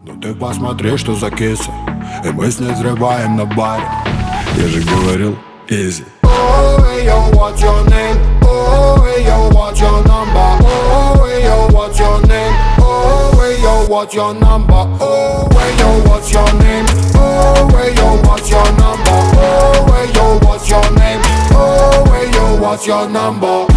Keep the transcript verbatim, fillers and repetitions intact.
Ну ты посмотри, что за киса. И мы с ней взрываем на баре. Я же говорил, easy. Oh, hey, yo, what's your name? Oh, hey, yo, what's your number? Oh, hey, yo, what's your name? Oh, hey, yo, what's your number? Oh, hey, yo, what's your name? Oh, hey, yo, what's your number? Oh, hey, yo, what's your name? Oh, hey, yo, what's your number?